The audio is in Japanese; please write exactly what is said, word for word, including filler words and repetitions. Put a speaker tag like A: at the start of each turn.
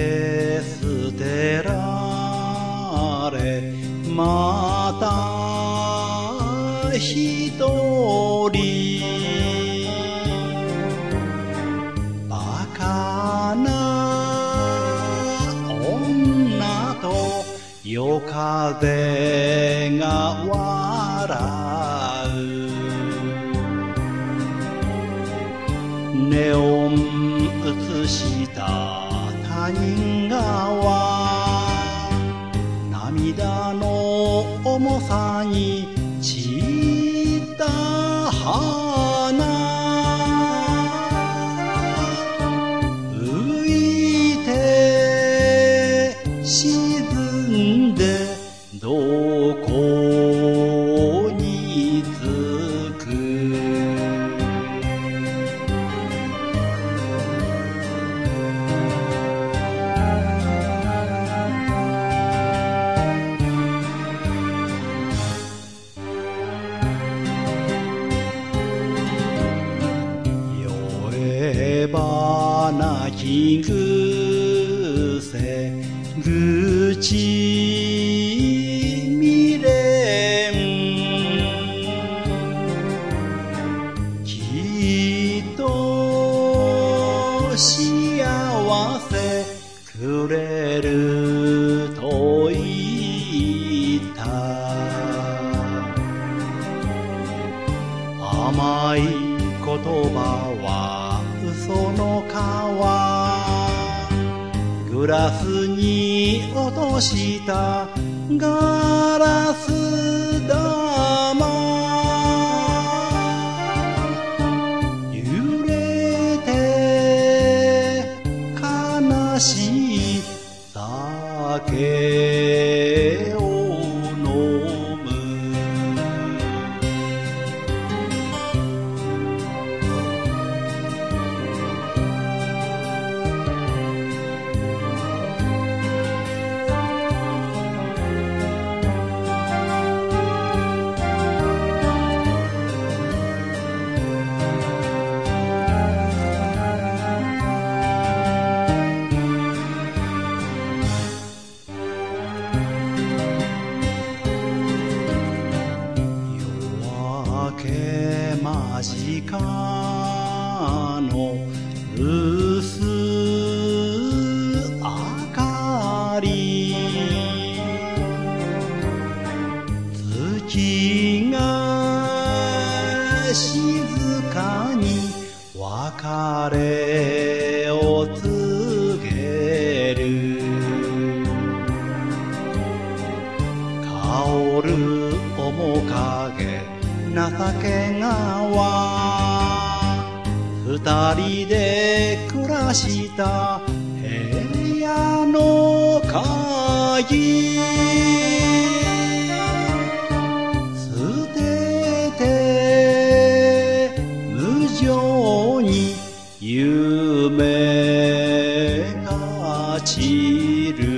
A: て捨てられまた一人バカな女と夜風が笑うネオン映した他人川涙の重さに散った花浮いて沈んでどこに着くばなき癖口未練きっと幸せくれると言った甘い言葉は嘘の皮グラスに落としたガラス玉揺れて悲しい酒を飲む間近の薄明かり月が静かに別れを告げる香る面影情け川二人で暮らした部屋の鍵捨てて無情に夢が散る